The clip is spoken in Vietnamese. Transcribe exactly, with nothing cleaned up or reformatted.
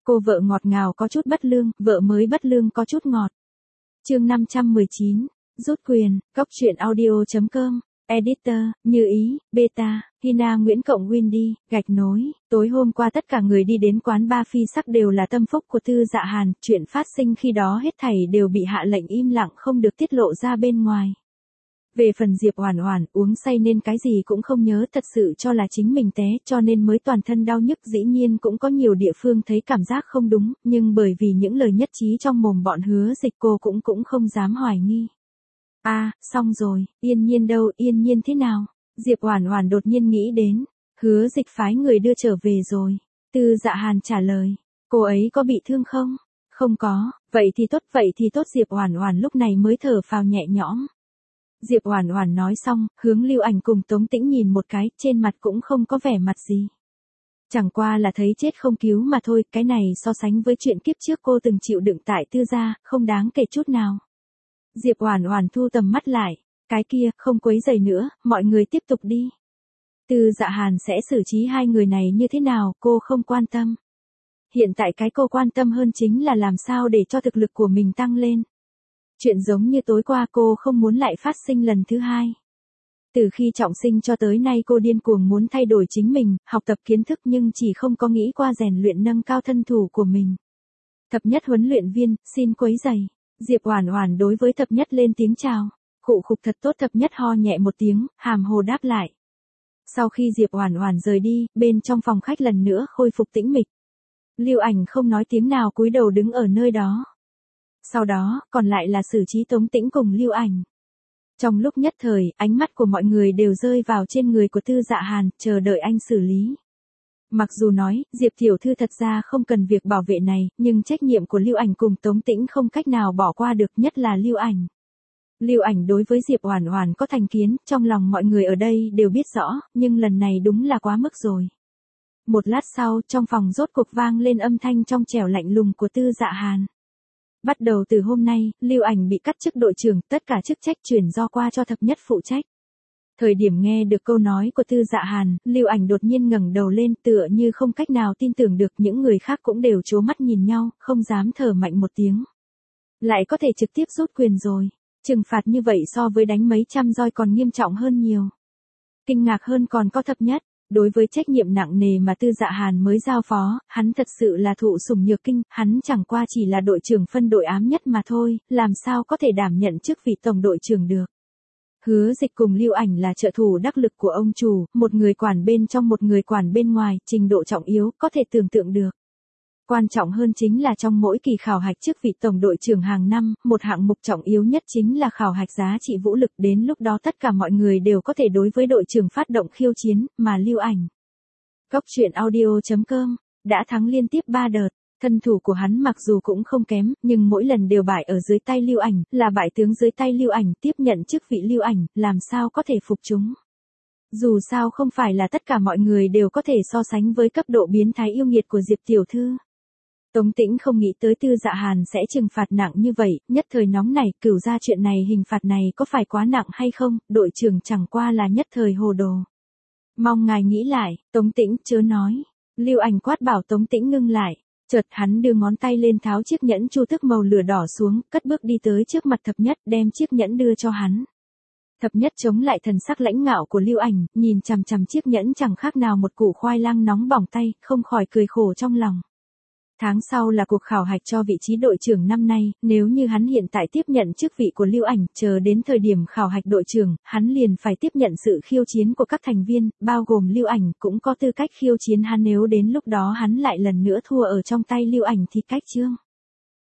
Cô vợ ngọt ngào có chút bất lương, vợ mới bất lương có chút ngọt. Chương năm trăm mười chín, rút quyền, góc truyện audio chấm com, editor, Như Ý, beta, Hina Nguyễn cộng Windy, gạch nối. Tối hôm qua tất cả người đi đến quán bar phi sắc đều là tâm phúc của Tư Dạ Hàn, chuyện phát sinh khi đó hết thảy đều bị hạ lệnh im lặng không được tiết lộ ra bên ngoài. Về phần Diệp Oản Oản, uống say nên cái gì cũng không nhớ, thật sự cho là chính mình té, cho nên mới toàn thân đau nhức. Dĩ nhiên cũng có nhiều địa phương thấy cảm giác không đúng, nhưng bởi vì những lời nhất trí trong mồm bọn Hứa Dịch cô cũng cũng không dám hoài nghi. A, à, xong rồi, Yên Nhiên đâu, Yên Nhiên thế nào? Diệp Oản Oản đột nhiên nghĩ đến, Hứa Dịch phái người đưa trở về rồi. Tư Dạ Hàn trả lời, cô ấy có bị thương không? Không có, vậy thì tốt, vậy thì tốt. Diệp Oản Oản lúc này mới thở phào nhẹ nhõm. Diệp Oản Oản nói xong, hướng Lưu Ảnh cùng Tống Tĩnh nhìn một cái, trên mặt cũng không có vẻ mặt gì. Chẳng qua là thấy chết không cứu mà thôi, cái này so sánh với chuyện kiếp trước cô từng chịu đựng tại Tư gia, không đáng kể chút nào. Diệp Oản Oản thu tầm mắt lại, cái kia, không quấy rầy nữa, mọi người tiếp tục đi. Tư Dạ Hàn sẽ xử trí hai người này như thế nào, cô không quan tâm. Hiện tại cái cô quan tâm hơn chính là làm sao để cho thực lực của mình tăng lên. Chuyện giống như tối qua cô không muốn lại phát sinh lần thứ hai. Từ khi trọng sinh cho tới nay cô điên cuồng muốn thay đổi chính mình, học tập kiến thức nhưng chỉ không có nghĩ qua rèn luyện nâng cao thân thủ của mình. Thập nhất huấn luyện viên, xin quấy rầy. Diệp Oản Oản đối với thập nhất lên tiếng chào. Khụ khục thật tốt. Thập nhất ho nhẹ một tiếng, hàm hồ đáp lại. Sau khi Diệp Oản Oản rời đi, bên trong phòng khách lần nữa khôi phục tĩnh mịch. Lưu Ảnh không nói tiếng nào cúi đầu đứng ở nơi đó. Sau đó, còn lại là xử trí Tống Tĩnh cùng Lưu Ảnh. Trong lúc nhất thời, ánh mắt của mọi người đều rơi vào trên người của Tư Dạ Hàn, chờ đợi anh xử lý. Mặc dù nói, Diệp tiểu thư thật ra không cần việc bảo vệ này, nhưng trách nhiệm của Lưu Ảnh cùng Tống Tĩnh không cách nào bỏ qua được, nhất là Lưu Ảnh. Lưu Ảnh đối với Diệp Oản Oản có thành kiến, trong lòng mọi người ở đây đều biết rõ, nhưng lần này đúng là quá mức rồi. Một lát sau, trong phòng rốt cuộc vang lên âm thanh trong trẻo lạnh lùng của Tư Dạ Hàn. Bắt đầu từ hôm nay, Lưu Ảnh bị cắt chức đội trưởng, tất cả chức trách chuyển do qua cho thập nhất phụ trách. Thời điểm nghe được câu nói của Tư Dạ Hàn, Lưu Ảnh đột nhiên ngẩng đầu lên, tựa như không cách nào tin tưởng được, những người khác cũng đều trố mắt nhìn nhau, không dám thở mạnh một tiếng. Lại có thể trực tiếp rút quyền rồi, trừng phạt như vậy so với đánh mấy trăm roi còn nghiêm trọng hơn nhiều. Kinh ngạc hơn còn có thập nhất. Đối với trách nhiệm nặng nề mà Tư Dạ Hàn mới giao phó, hắn thật sự là thụ sủng nhược kinh, hắn chẳng qua chỉ là đội trưởng phân đội ám nhất mà thôi, làm sao có thể đảm nhận chức vị tổng đội trưởng được. Hứa Dịch cùng Lưu Ảnh là trợ thủ đắc lực của ông chủ, một người quản bên trong một người quản bên ngoài, trình độ trọng yếu, có thể tưởng tượng được. Quan trọng hơn chính là trong mỗi kỳ khảo hạch chức vị tổng đội trưởng hàng năm, một hạng mục trọng yếu nhất chính là khảo hạch giá trị vũ lực, đến lúc đó tất cả mọi người đều có thể đối với đội trưởng phát động khiêu chiến, mà Lưu Ảnh. Góc truyện audio chấm com, đã thắng liên tiếp ba đợt, thân thủ của hắn mặc dù cũng không kém, nhưng mỗi lần đều bại ở dưới tay Lưu Ảnh, là bại tướng dưới tay Lưu Ảnh, tiếp nhận chức vị Lưu Ảnh, làm sao có thể phục chúng. Dù sao không phải là tất cả mọi người đều có thể so sánh với cấp độ biến thái yêu nghiệt của Diệp tiểu thư. Tống Tĩnh không nghĩ tới Tư Dạ Hàn sẽ trừng phạt nặng như vậy, nhất thời nóng nảy, cửu ra chuyện này hình phạt này có phải quá nặng hay không, đội trưởng chẳng qua là nhất thời hồ đồ. Mong ngài nghĩ lại, Tống Tĩnh chớ nói. Lưu Ảnh quát bảo Tống Tĩnh ngưng lại, chợt hắn đưa ngón tay lên tháo chiếc nhẫn chu tước màu lửa đỏ xuống, cất bước đi tới trước mặt thập nhất, đem chiếc nhẫn đưa cho hắn. Thập nhất chống lại thần sắc lãnh ngạo của Lưu Ảnh, nhìn chằm chằm chiếc nhẫn chẳng khác nào một củ khoai lang nóng bỏng tay, không khỏi cười khổ trong lòng. Tháng sau là cuộc khảo hạch cho vị trí đội trưởng năm nay, nếu như hắn hiện tại tiếp nhận chức vị của Lưu Ảnh, chờ đến thời điểm khảo hạch đội trưởng, hắn liền phải tiếp nhận sự khiêu chiến của các thành viên, bao gồm Lưu Ảnh cũng có tư cách khiêu chiến hắn, nếu đến lúc đó hắn lại lần nữa thua ở trong tay Lưu Ảnh thì cách chương.